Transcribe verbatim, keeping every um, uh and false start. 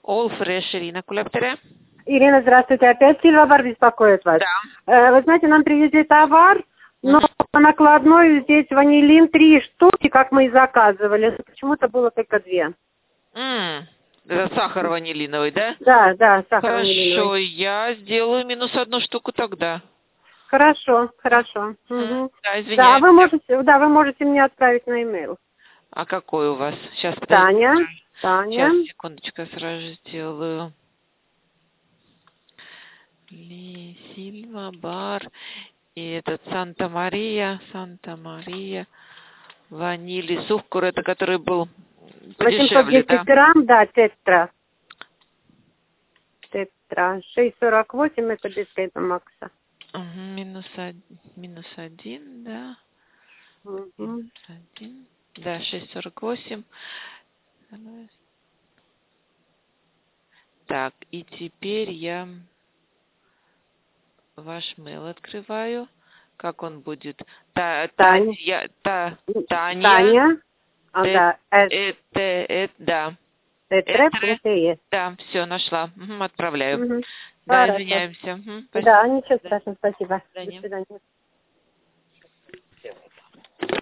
All Fresh, Ирина Кулептере. Ирина, здравствуйте. Опять Сильва-Бар беспокоит вас. Да. Вы знаете, нам привезли товар, но по накладной здесь ванилин три штуки, как мы и заказывали. Почему-то было только две. М, Это сахар ванилиновый, да? Да, да, сахар Хорошо, ванилиновый. я сделаю минус одну штуку тогда. Хорошо, хорошо. М, Угу. Да, Да, извиняюсь. вы можете, да, вы можете мне отправить на e-mail. А какой у вас? Сейчас, Таня, подождите. Таня. Сейчас, секундочку, я сразу же сделаю. Ли Сильва Бар. И этот Санта-Мария, Санта-Мария, ванили, сухкур, это который был восемьсот подешевле, да? десять грамм, да, тетра. Тетра. шесть сорок восемь, это без Кейта Макса. Мгм, Минус, од- минус один, да. Угу. Минус один. Да, шесть сорок восемь. Так, и теперь я ваш mail открываю. Как он будет? Та, Таня. Татья, та, Таня. Таня. А, Т- да, С. э- т- э- да. Тетра. Этре. Да, все, нашла. Мгм, отправляю. Угу. Да, Хорошо. извиняемся. Мгм, Да, спасибо. ничего Да, страшного, спасибо. до До свидания. свидания.